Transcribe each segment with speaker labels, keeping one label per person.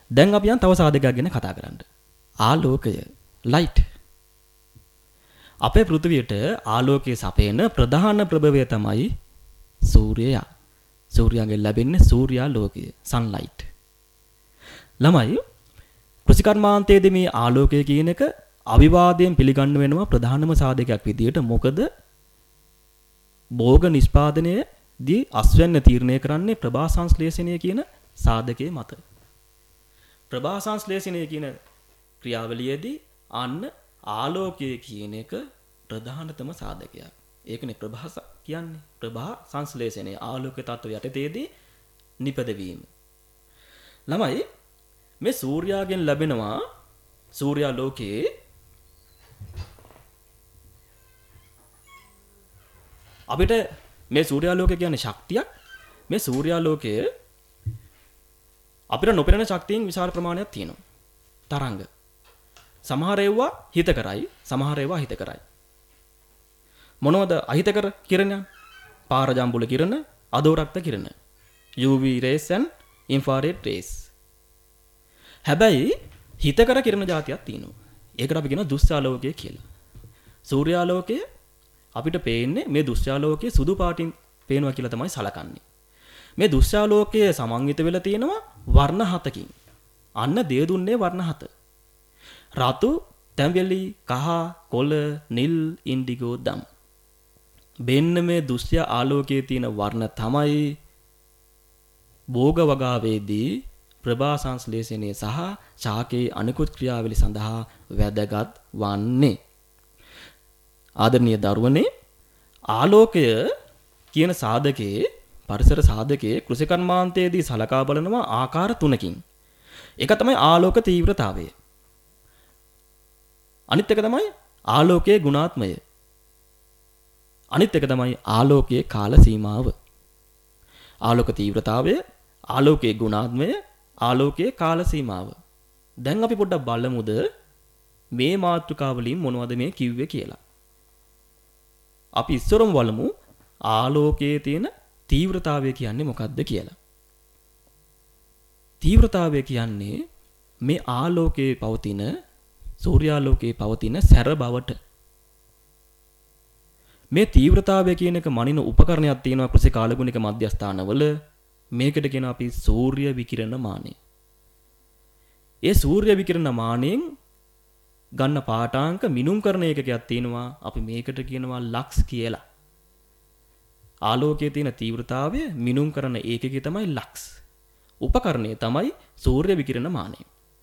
Speaker 1: දැන් අපි යන් තව සාධකයක් ගැන කතා කරන්න. ආලෝකය light. අපේ පෘථිවියට ආලෝකයේ සපයන ප්‍රධාන ප්‍රභවය තමයි සූර්යයා. සූර්යාගෙන් ලැබෙන්නේ සූර්යාලෝකය sunlight. ළමයි කෘෂිකර්මාන්තයේදී මේ ආලෝකය කියන එක අවිවාදයෙන් පිළිගන්න වෙනවා ප්‍රධානම සාධකයක් විදියට. මොකද භෝග නිෂ්පාදනයේදී අස්වැන්න තීරණය කරන්නේ ප්‍රභා සංශ්ලේෂණය කියන සාධකයේ මත. ප්‍රභා සංශ්ලේෂණය කියන ක්‍රියාවලියේදී අන්න ආලෝකය කියන එක ප්‍රධානතම සාධකයක්. ඒකනේ ප්‍රභා කියන්නේ. ප්‍රභා සංශ්ලේෂණය ආලෝක තත්ත්වය යටතේදී නිපදවීම. ළමයි මේ සූර්යාගෙන් ලැබෙනවා සූර්යාලෝකයේ අපිට මේ සූර්යාලෝකය කියන්නේ ශක්තියක්. මේ සූර්යාලෝකය අපිට නොපෙනෙන ශක්තියෙන් විශාල ප්‍රමාණයක් තියෙනවා. තරංග. සමහර ඒවා හිතකරයි, සමහර ඒවා අහිතකරයි. මොනවද අහිතකර කිරණ? පාරජම්බුල කිරණ, අදෝරක්ත කිරණ. UV rays and infrared rays. හැබැයි හිතකර කිරණ જાතියක් තියෙනවා. ඒකට අපි කියනවා දුෂ්‍යාලෝකය කියලා. සූර්යාලෝකය අපිට පේන්නේ මේ දුෂ්‍යාලෝකයේ සුදු පාටින් පේනවා කියලා තමයි සලකන්නේ. මේ දුෂ්‍යාලෝකයේ සමන්විත වෙලා තියෙනවා වර්ණ 7කින්. අන්න දේ දුන්නේ වර්ණ 7. රතු, තැඹිලි, කහ, කොළ, නිල්, ඉන්ඩිගෝ, දම්. බෙන්න මේ දුෂ්‍ය ආලෝකයේ තියෙන වර්ණ තමයි භෝග වගාවේදී ප්‍රභා සංශ්ලේෂණය සහ ශාකයේ අනිකුත් ක්‍රියාවලිය සඳහා වැදගත් වන්නේ. ආදරණීය දරුවනේ, ආලෝකය කියන සාධකයේ පරිසර සාධකයේ කෘෂිකර්මාන්තයේදී සලකා බලනවා ආකාර 3කින්. එක තමයි ආලෝක තීව්‍රතාවය. අනිත් එක තමයි ආලෝකයේ ගුණාත්මය. අනිත් එක තමයි ආලෝකයේ කාල සීමාව. ආලෝක තීව්‍රතාවය, ආලෝකයේ ගුණාත්මය, ආලෝකයේ කාල සීමාව. දැන් අපි පොඩ්ඩක් බලමුද මේ මාතෘකාවලින් මොනවද මේ කිව්වේ කියලා. අපි ඉස්සරම බලමු ආලෝකයේ තියෙන තීව්‍රතාවය කියන්නේ මොකක්ද කියලා. තීව්‍රතාවය කියන්නේ මේ ආලෝකයේ පවතින සූර්යාලෝකයේ පවතින සැර බවට. මේ තීව්‍රතාවය කියන එක මනින උපකරණයක් තියෙනවා කෘෂි කාලගුණික මධ්‍යස්ථානවල. මේකට කියන අපි සූර්ය විකිරණ මානය. ඒ සූර්ය විකිරණ මානයෙන් ගන්න පාඨාංක මිනුම් කරන එකකයක් තියෙනවා. අපි මේකට කියනවා ලක්ස් කියලා. ආලෝකයේ තියෙන තීව්‍රතාවය මිනුම් කරන ඒකකය තමයි ලක්ස්. උපකරණය තමයි සූර්ය විකිරණ මානය.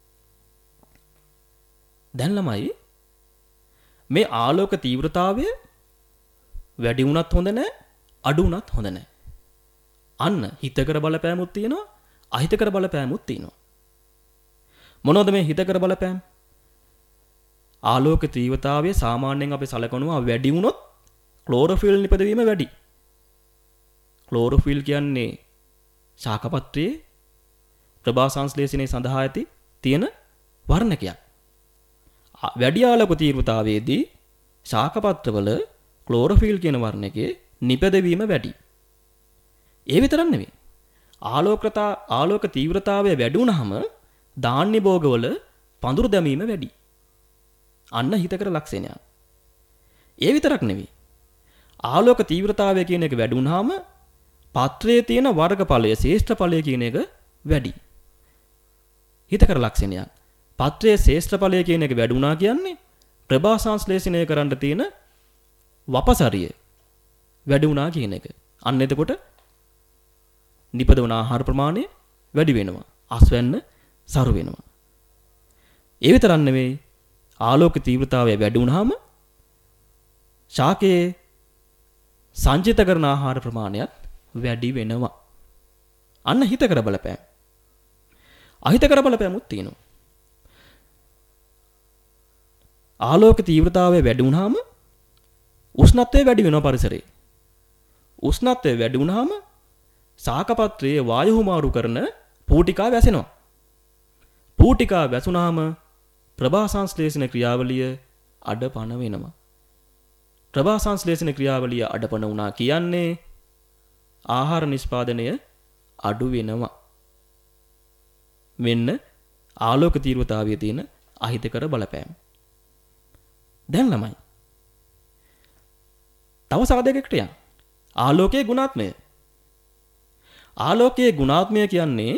Speaker 1: දැන් ළමයි මේ ආලෝක තීව්‍රතාවය වැඩි වුණත් හොඳ නැහැ, අඩු වුණත් හොඳ නැහැ. අන්න හිතකර බලපෑමුත් තියෙනවා, අහිතකර බලපෑමුත් තියෙනවා. මොනවද මේ හිතකර බලපෑම්? ආලෝක තීව්‍රතාවය සාමාන්‍යයෙන් අපි සලකනවා වැඩි වුණොත් ක්ලෝරොෆිල් නිපදවීම වැඩි. ක්ලෝරොෆිල් කියන්නේ ශාකපත්‍රයේ ප්‍රභා සංශ්ලේෂණය සඳහා ඇති තියෙන වර්ණකයක්. වැඩි ආලෝක තීව්‍රතාවයේදී ශාකපත්‍රවල ක්ලෝරොෆිල් කියන වර්ණකයේ නිපදවීම වැඩි. ඒ විතරක් නෙවෙයි. ආලෝක තීව්‍රතාවය වැඩි වුණාම ධාන්‍ය භෝගවල පඳුරු දැමීම වැඩි. අන්න හිතකර ලක්ෂණයක්. ඒ විතරක් නෙවෙයි. ආලෝක තීව්‍රතාවය කියන එක වැඩි වුණාම පත්‍රයේ තියෙන වර්ගඵලය, ශ්‍රේෂ්ඨ ඵලය කියන එක වැඩි. හිතකර ලක්ෂණයක්. පත්‍රයේ ශ්‍රේෂ්ඨ ඵලය කියන එක වැඩි වුණා කියන්නේ ප්‍රභා සංශ්ලේෂණය කරන්න තියෙන වපසරිය වැඩි වුණා කියන එක. අන්න එතකොට නිපදවන ආහාර ප්‍රමාණය වැඩි වෙනවා. අස්වැන්න සරු වෙනවා. ඒ විතරක් නෙවෙයි. ආලෝක තීව්‍රතාවය වැඩි වුණාම ශාකයේ සංචිත කරන ආහාර ප්‍රමාණයත් වැඩි වෙනවා. අන්න හිතකර බලපෑම. අහිතකර බලපෑමුත් තියෙනවා. ආලෝක තීව්‍රතාවය වැඩි වුණාම උෂ්ණත්වය වැඩි වෙනවා පරිසරයේ. උෂ්ණත්වය වැඩි වුණාම ශාකපත්‍රයේ වායු හුමාරු කරන පූටිකා වැසෙනවා. පූටිකා වැසුණාම ප්‍රභා සංශ්ලේෂණ ක්‍රියාවලිය අඩපණ වෙනවා. ප්‍රභා සංශ්ලේෂණ ක්‍රියාවලිය අඩපණ වුණා කියන්නේ ආහාර නිෂ්පාදනය අඩු වෙනවා. මෙන්න ආලෝක තීව්‍රතාවයේ තියෙන අහිතකර බලපෑම. දැන් ළමයි. තව සාධකයකට යන්න. ආලෝකයේ ගුණාත්මය. ආලෝකයේ ගුණාත්මය කියන්නේ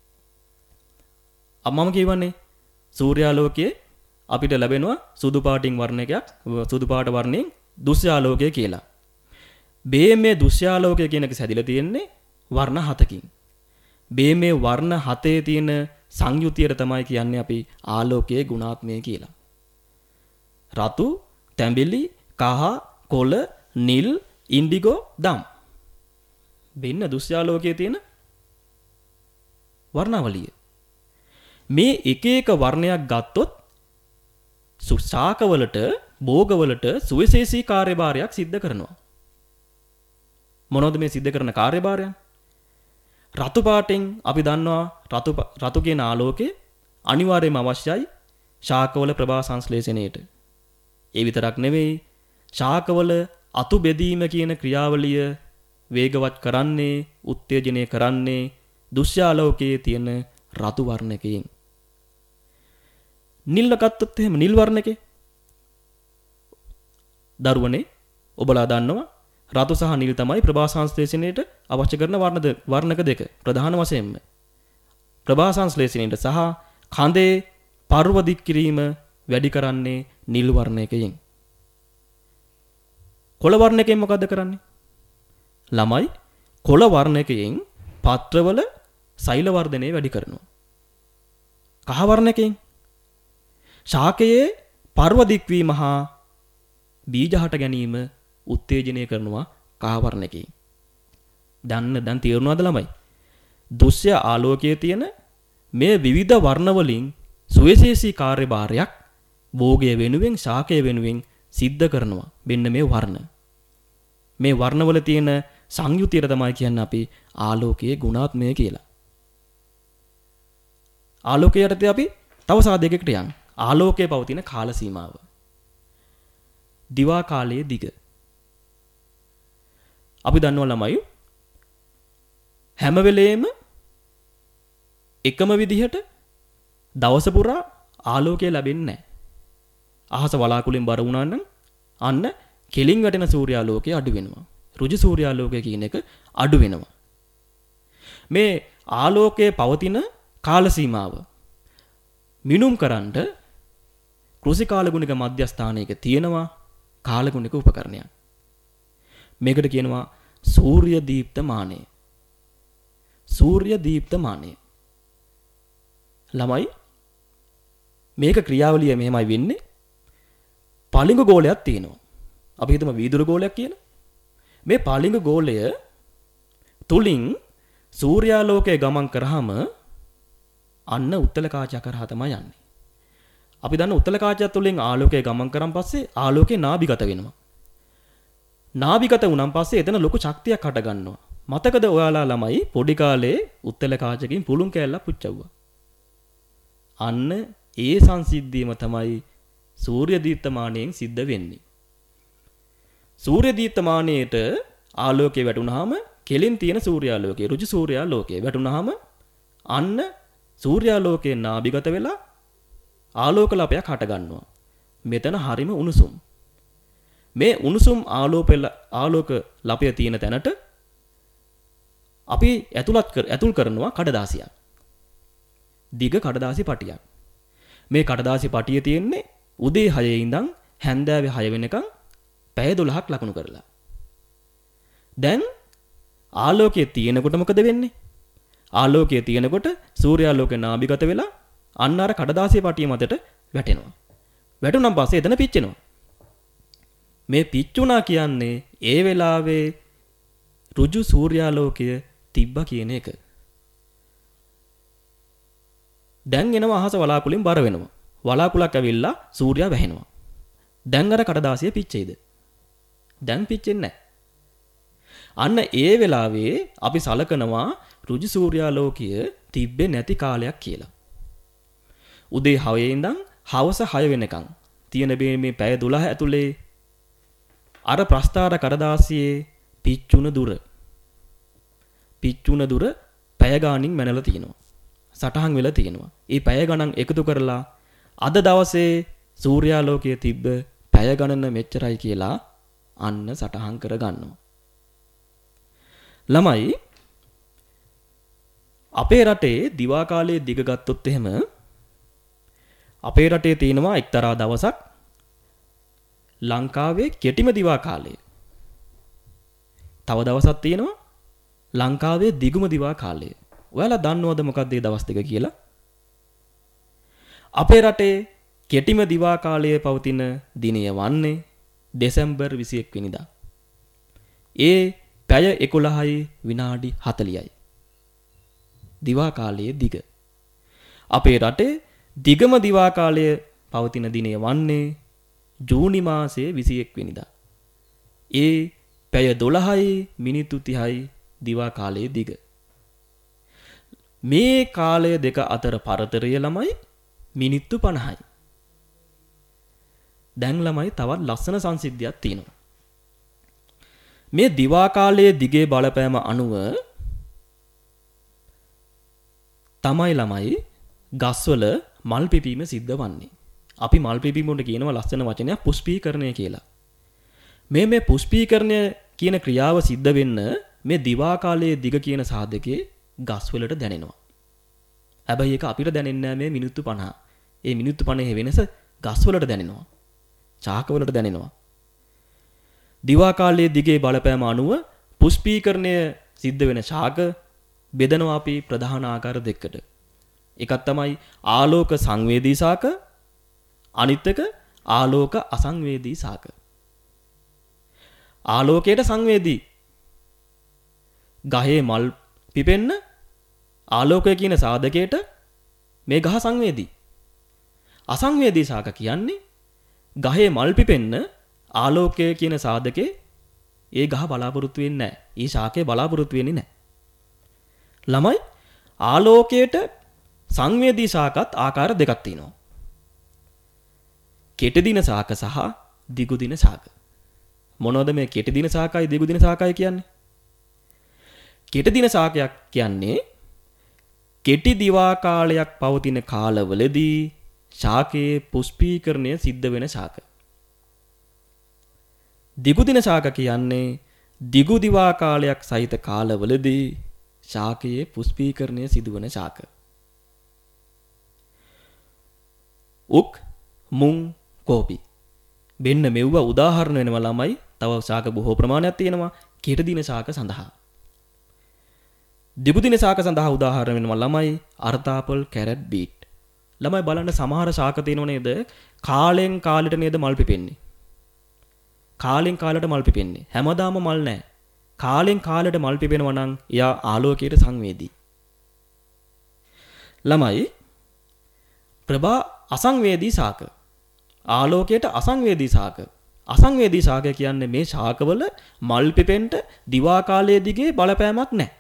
Speaker 1: මම කියවනේ සූර්යාලෝකයේ අපිට ලැබෙනවා සුදු පාටින් වර්ණයක් සුදු පාට වර්ණයෙන් දුෂ්‍යාලෝකය කියලා. මේ දුෂ්‍යාලෝකය කියන එක සැදිලා තියෙන්නේ වර්ණ 7කින්. මේ වර්ණ 7 තියෙන සංයුතියට තමයි කියන්නේ අපි ආලෝකයේ ගුණාත්මය කියලා. රතු, තැඹිලි, කහ, කොළ, නිල්, ඉන්ඩිගෝ, දම්. වෙන දුෂ්‍යාලෝකයේ තියෙන වර්ණාවලිය. මේ එක එක වර්ණයක් ගත්තොත් ශාකවලට භෝගවලට සුවිශේෂී කාර්යභාරයක් සිද්ධ කරනවා. මොනවද මේ සිද්ධ කරන කාර්යභාරයන්? රතු පාටෙන් අපි දන්නවා රතු කියන ආලෝකය අනිවාර්යයෙන්ම අවශ්‍යයි ශාකවල ප්‍රභා සංශ්ලේෂණයට. ඒ විතරක් නෙවෙයි ශාකවල අතු බෙදීම කියන ක්‍රියාවලිය වේගවත් කරන්නේ උත්තේජනය කරන්නේ දුෂ්‍යාලෝකයේ තියෙන රතු වර්ණකයෙන්. නිල් ගත්තොත් එහෙම නිල් වර්ණකේ දරුවනේ ඔබලා දන්නවා රතු සහ නිල් තමයි ප්‍රභා සංශ්ලේෂණයට අවශ්‍ය කරන වර්ණක දෙක ප්‍රධාන වශයෙන්ම. ප්‍රභා සංශ්ලේෂණයට සහ කඳේ පර්ව දික් කිරීම වැඩි කරන්නේ නිල් වර්ණකයෙන්. කොළ වර්ණකයෙන් මොකද කරන්නේ? ළමයි කොළ වර්ණකයෙන් පත්‍රවල සෛල වර්ධනය වැඩි කරනවා. කහ වර්ණකයෙන් ශාකයේ පර්ව දික් වීම හා බීජ හට ගැනීම උත්තේජනය කරනවා කහ වර්ණකයෙන්. දැන් තේරුණාද ළමයි? දුෂ්‍ය ආලෝකයේ තියෙන මේ විවිධ වර්ණ වලින් සුවිශේෂී කාර්යභාරයක් භෝගය වෙනුවෙන් ශාකය වෙනුවෙන් සිද්ධ කරනවා. මෙන්න මේ වර්ණ. මේ වර්ණවල තියෙන සංයුතියට තමයි කියන්නේ අපි ආලෝකයේ ගුණාත්මය කියලා. ආලෝකයේ යටතේ අපි තව සාධකයකට යන්න. ආලෝකයේ පවතින කාල සීමාව. දිවා කාලයේ දිග. අපි දන්නවා ළමයි හැම වෙලේම එකම විදිහට දවස පුරා ආලෝකය ලැබෙන්නේ නැහැ. අහස වලාකුළෙන් බර වුණා නම් අන්න කෙලින් වැටෙන සූර්යාලෝකය අඩු වෙනවා. ඍජු සූර්යාලෝකය කියන එක අඩු වෙනවා. මේ ආලෝකයේ පවතින කාල සීමාව මිනුම් කරන්න කෘෂි කාලගුණික මධ්‍යස්ථානයක තියෙනවා කාලගුණික උපකරණයක්. මේකට කියනවා සූර්ය දීප්තමානය. සූර්ය දීප්තමානය. ළමයි මේක ක්‍රියාවලිය මෙහෙමයි වෙන්නේ. පලිඟු ගෝලයක් තියෙනවා. අපි හිතමු වීදුරු ගෝලයක් කියලා. මේ පලිඟු ගෝලය තුලින් සූර්යාලෝකය ගමන් කරාම අන්න උත්තල කාචය කරා තමයි යන්නේ. අපි දන්න උත්තල කාචය තුලින් ආලෝකය ගමන් කරන් පස්සේ ආලෝකේ නාභිගත වෙනවා. නාභිගත වුණාන් පස්සේ එතන ලොකු ශක්තියක් හට ගන්නවා. මතකද ඔයාලා ළමයි පොඩි කාලේ උත්තල කාචයකින් පුළුන් කෑල්ලක් පුච්චවුවා. අන්න ඒ සංසිද්ධියම තමයි සූර්ය දීප්තමානයෙන් සිද්ධ වෙන්නේ. සූර්ය දීප්තමානයේට ආලෝකය වැටුනහම කෙලින් තියෙන සූර්යාලෝකය ඍජු සූර්යාලෝකය වැටුනහම අන්න සූර්යාලෝකයේ නාභිගත වෙලා ආලෝක ලපයක් හට ගන්නවා. මෙතන හරිම උණුසුම්. මේ උණුසුම් ආලෝක ලපය තියෙන තැනට අපි ඇතුල් කරනවා කඩදාසියක්. දිග කඩදාසි පටියක්. මේ කඩදාසි පටිය තියෙන්නේ උදේ 6 ඉඳන් හැන්දෑවේ 6 වෙනකන් පැය 12ක් ලකුණු කරලා. දැන් ආලෝකයේ තියෙනකොට මොකද වෙන්නේ? ආලෝකයේ තියෙනකොට සූර්යාලෝකේ නාභිගත වෙලා අන්න අර කඩදාසිය පටිය මතට වැටෙනවා. වැටුණාන් පස්සේ එතන පිච්චෙනවා. මේ පිච්චුණා කියන්නේ ඒ වෙලාවේ ඍජු සූර්යාලෝකය තිබ්බා කියන එක. දැන් එනවා අහස වලාකුලින් බර වෙනවා. වලාකුලක් ඇවිල්ලා සූර්යයා වැහෙනවා. දැන් අර කඩදාසිය පිච්චෙයිද? දැන් පිච්චෙන්නේ නැහැ. අන්න ඒ වෙලාවේ අපි සලකනවා ඍජු සූර්යාලෝකය තිබ්බේ නැති කාලයක් කියලා. උදේ 6 ඉඳන් හවස 6 වෙනකන් තියෙන මේ පැය 12 ඇතුලේ අර ප්‍රස්ථාර කඩදාසියේ පිච්චුන දුර පැය ගානින් මැනලා තියෙනවා. සටහන් වෙලා තියෙනවා. ඒ පැය ගණන් එකතු කරලා අද දවසේ සූර්යාලෝකයේ තිබ්බ පැය ගණන මෙච්චරයි කියලා අන්න සටහන් කර ගන්නවා. ළමයි අපේ රටේ දිවා කාලයේ දිග ගත්තොත් එහෙම අපේ රටේ තියෙනවා එක්තරා දවසක් ලංකාවේ කෙටිම දිවා කාලය. තව දවසක් තියෙනවා ලංකාවේ දිගුම දිවා කාලය. ඔයාලා දන්නවද මොකක්ද මේ දවස් දෙක කියලා? අපේ රටේ කෙටිම දිවා කාලයේ පවතින දිනය වන්නේ දෙසැම්බර් 21 වෙනිදා. ඒ පැය 11යි විනාඩි 40යි. දිවා කාලයේ දිග. අපේ රටේ දිගම දිවා කාලය පවතින දිනය වන්නේ ජූනි මාසයේ 21 වෙනිදා. ඒ පැය 12යි මිනිත්තු 30යි දිවා කාලයේ දිග. මේ කාලය දෙක අතර පරතරය ළමයි මිනිත්තු 50යි. දැන් ළමයි තවත් ලස්සන සංසිද්ධියක් තියෙනවා. මේ දිවා කාලයේ දිගේ බලපෑම අනුව තමයි ළමයි ගස්වල මල් පිපීම සිද්ධ වන්නේ. අපි මල් පිපීම වලට කියනවා ලස්සන වචනයක් පුෂ්පීකරණය කියලා. මේ පුෂ්පීකරණය කියන ක්‍රියාව සිද්ධ වෙන්න මේ දිවා කාලයේ දිග කියන සාධකයේ ගස්වලට දැනෙනවා. හැබැයි ඒක අපිට දැනෙන්නේ නැහැ මේ මිනිත්තු 50. ඒ මිනිත්තු 50 වෙනස ගස්වලට දැනෙනවා. ශාකවලට දැනෙනවා. දිවා කාලයේ දිගේ බලපෑම අනුව පුෂ්පීකරණය සිද්ධ වෙන ශාක බෙදනවා අපි ප්‍රධාන ආකාර දෙකකට. එකක් තමයි ආලෝක සංවේදී ශාක, අනිත් එක ආලෝක අසංවේදී ශාක. ආලෝකයට සංවේදී ගහේ මල් පිපෙන්න ආලෝකය කියන සාධකයට මේ ගහ සංවේදී. අසංවේදී ශාක කියන්නේ ගහේ මල් පිපෙන්න ආලෝකය කියන සාධකේ ඒ ගහ බලාපොරොත්තු වෙන්නේ නැහැ. ඒ ශාකය බලාපොරොත්තු වෙන්නේ නැහැ. ළමයි ආලෝකයට සංවේදී ශාකත් ආකාර දෙකක් තියෙනවා. කෙටි දින ශාක සහ දිගු දින ශාක. මොනවද මේ කෙටි දින ශාකයි දිගු දින ශාකයි කියන්නේ? කෙටි දින ශාකයක් කියන්නේ කෙටි දිවා කාලයක් පවතින කාලවලදී ශාකයේ පුෂ්පීකරණය සිද්ධ වෙන ශාක. දිගු දින ශාක කියන්නේ දිගු දිවා කාලයක් සහිත කාලවලදී ශාකයේ පුෂ්පීකරණය සිදුවන ශාක. උක්, මුං, කෝපි. මෙන්න මෙව්ව උදාහරණ වෙනවා ළමයි. තව ශාක බොහෝ ප්‍රමාණයක් තියෙනවා කෙටි දින ශාක සඳහා. දිගු දින ශාක සඳහා උදාහරණ වෙනවා ළමයි අර්තාපල්, කැරට්, බීට්. ළමයි බලන්න සමහර ශාක තියෙනව නේද? කාලෙන් කාලෙට නේද මල් පිපෙන්නේ. කාලෙන් කාලෙට මල් පිපෙන්නේ. හැමදාම මල් නැහැ. කාලෙන් කාලෙට මල් පිපෙනවා නම් එයා ආලෝකයට සංවේදී. ළමයි ප්‍රභා අසංවේදී ශාක. ආලෝකයට අසංවේදී ශාක. අසංවේදී ශාක කියන්නේ මේ ශාකවල මල් පිපෙන්න දිවා කාලයේ දිගේ බලපෑමක් නැහැ.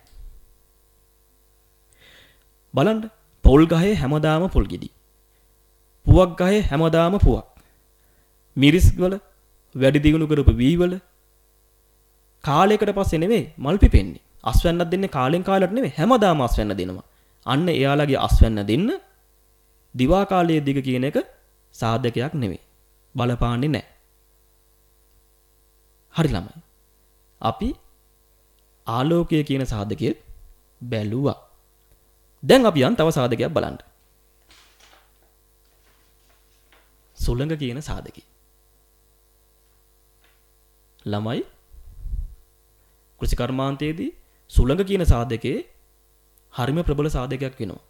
Speaker 1: බලන්න පොල් ගහේ හැමදාම පොල් ගෙඩි. පුවක් ගහේ හැමදාම පුවක්. මිරිස් වල වැඩි දියුණු කරපු වී වල කාලයකට පස්සේ නෙමෙයි මල් පිපෙන්නේ. අස්වැන්නක් දෙන්නේ කාලෙන් කාලයට නෙමෙයි හැමදාම අස්වැන්න දෙනවා. අන්න එයාලගේ අස්වැන්න දෙන්න දිවා කාලයේ දිග කියන එක සාධකයක් නෙමෙයි. බලපාන්නේ නැහැ. හරි ළමයි. අපි ආලෝකය කියන සාධකයේ බැලුවා. දැන් අපි යන් තව සාධකයක් බලන්න. සුළඟ කියන සාධකය. ළමයි කෘෂි කර්මාන්තයේදී සුළඟ කියන සාධකයේ හරිම ප්‍රබල සාධකයක් වෙනවා.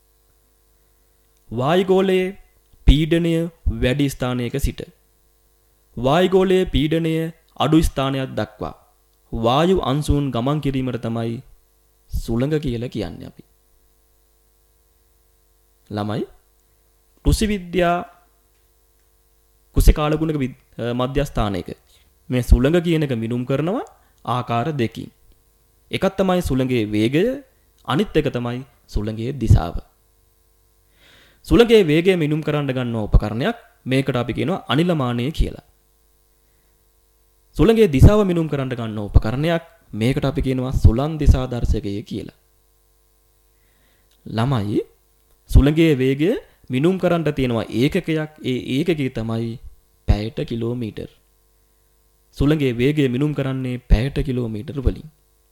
Speaker 1: වායුගෝලයේ පීඩනය වැඩි ස්ථානයක සිට වායුගෝලයේ පීඩනය අඩු ස්ථානයක් දක්වා වායු අංශුන් ගමන් කිරීමට තමයි සුළඟ කියලා කියන්නේ අපි. ළමයි කෘෂි විද්‍යා කුසි කාලගුණක මධ්‍යස්ථානයක මේ සුළඟ කියන එක මිනුම් කරනවා ආකාර දෙකකින්. එකක් තමයි සුළඟේ වේගය, අනිත් එක තමයි සුළඟේ දිශාව. සුළඟේ වේගය මිනුම් කරන්න ගන්න උපකරණයක් මේකට අපි කියනවා අනිලමානය කියලා. සුළඟේ දිශාව මිනුම් කරන්න ගන්න උපකරණයක් මේකට අපි කියනවා සුළං දිශා දර්ශකය කියලා. ළමයි සුළඟේ වේගය මිනුම් කරන්න තියෙනවා ඒකකයක්. ඒ ඒකකය තමයි පැයට කිලෝමීටර්. සුළඟේ වේගය මිනුම් කරන්නේ පැයට කිලෝමීටර් වලින්.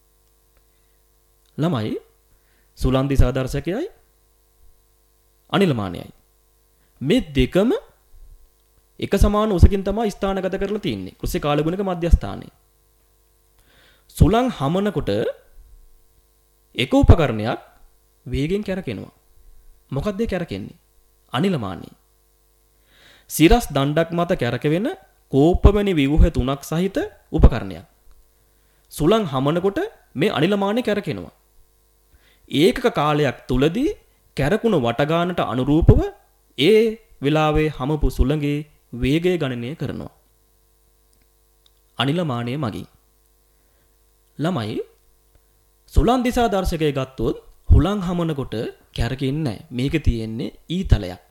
Speaker 1: ළමයි සුළං දිසා දර්ශකයයි අනිලමානයයි. මේ දෙකම එක සමාන උසකින් තමයි ස්ථානගත කරලා තියෙන්නේ. කෘෂි කාලගුණික මධ්‍යස්ථානයේ. සුළං හමනකොට එක උපකරණයක් වේගෙන් කැරකෙනවා. මොකක්ද ඒ කැරකෙන්නේ? අනිලමානී. සිරස් දණ්ඩක් මත කැරකෙන කෝපවැනි ව්‍යුහ තුනක් සහිත උපකරණයක්. සුළං හමනකොට මේ අනිලමානී කැරකෙනවා. ඒකක කාලයක් තුලදී කැරකුණු වටගානට අනුරූපව ඒ වෙලාවේ හමපු සුළඟේ වේගය ගණනය කරනවා. අනිලමානය මගින්. ළමයි සුළං දිසා දර්ශකය ගත්තොත් හුළං හමනකොට කැරකෙන්නේ නැහැ. මේක තියෙන්නේ ඊතලයක්.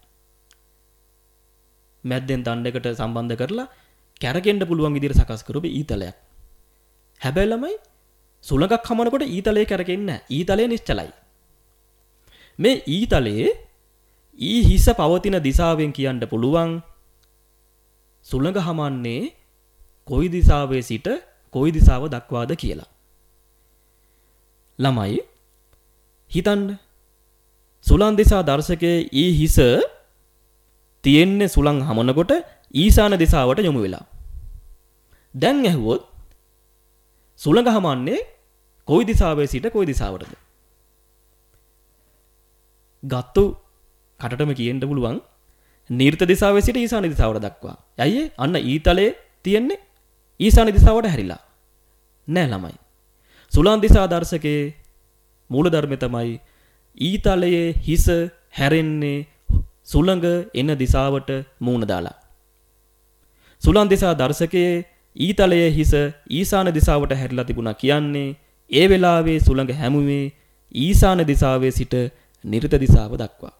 Speaker 1: මැද්දෙන් දණ්ඩයකට සම්බන්ධ කරලා කැරකෙන්න පුළුවන් විදිහට සකස් කරපු ඊතලයක්. හැබැයි ළමයි සුළඟක් හමනකොට ඊතලයේ කැරකෙන්නේ නැහැ. ඊතලය නිශ්චලයි. මේ ඊතලයේ ඊ හිස පවතින දිශාවෙන් කියන්න පුළුවන් සුළඟ හමන්නේ කොයි දිශාවේ සිට කොයි දිශාව දක්වාද කියලා. ළමයි හිතන්න සුළං දිසා දර්ශකයේ ඊ හිස තියෙන්නේ සුළං හමනකොට ඊශාන දිශාවට යොමු වෙලා. දැන් ඇහුවොත් සුළඟ හමන්නේ කොයි දිශාවේ සිට කොයි දිශාවටද? ගත්තු කටටම කියන්න පුළුවන් නිර්ත දිශාවේ සිට ඊශාන දිශාවට දක්වා. ඇයි අන්න ඊතලයේ තියෙන්නේ ඊශාන දිශාවට හැරිලා. නෑ ළමයි. සුළං දිසා දර්ශකයේ මූලධර්මය තමයි ඊතලයේ හිස හැරෙන්නේ සුළඟ එන දිශාවට මූණ දාලා. සුළං දිසා දර්ශකයේ ඊතලයේ හිස ඊශාන දිශාවට හැරිලා තිබුණා කියන්නේ ඒ වෙලාවේ සුළඟ හැමුවේ ඊශාන දිශාවේ සිට නිර්ත දිශාව දක්වා.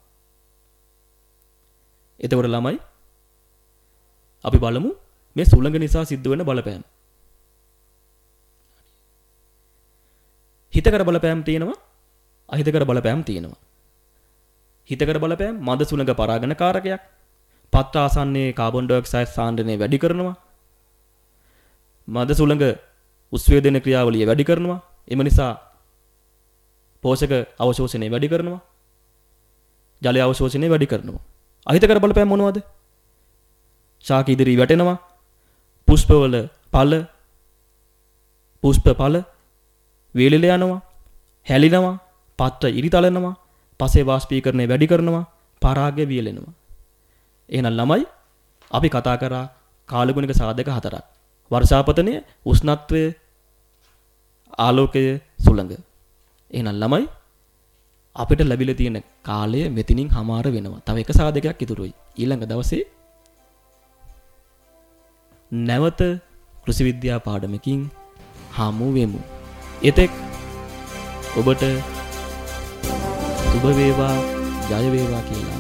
Speaker 1: එතකොට ළමයි අපි බලමු මේ සුළඟ නිසා සිද්ධ වෙන බලපෑම්. හිතකර බලපෑම් තියෙනවා, අහිතකර බලපෑම් තියෙනවා. හිතකර බලපෑම් මද සුළඟ පරාගන කාරකයක්. පත්‍ර ආසන්නයේ කාබන් ඩයොක්සයිඩ් සාන්ද්‍රණය වැඩි කරනවා. මද සුළඟ උස්වේදන ක්‍රියාවලිය වැඩි කරනවා. එම නිසා පෝෂක අවශෝෂණය වැඩි කරනවා. ජලය අවශෝෂණය වැඩි කරනවා. අහිතකර බලපෑම් මොනවද? ශාක ඉදිරි වැටෙනවා. පුෂ්පවල ඵල වේලිල යනවා, හැලිනවා, පත්‍ර ඉරිතලනවා, පසේ වාෂ්පීකරණය වැඩි කරනවා, පරාගය වියලෙනවා. එහෙනම් ළමයි අපි කතා කරා කාලගුණික සාධක හතරක්. වර්ෂාපතනය, උෂ්ණත්වය, ආලෝකය, සුළඟ. එහෙනම් ළමයි අපිට ලැබිලා තියෙන කාලය මෙතනින් හමාර වෙනවා. තව එක සාධකයක් ඉතුරුයි. ඊළඟ දවසේ නැවත කෘෂි විද්‍යා පාඩමකින් හමු වෙමු. එතෙක් ඔබට සුබ වේවා, ජය වේවා කියලා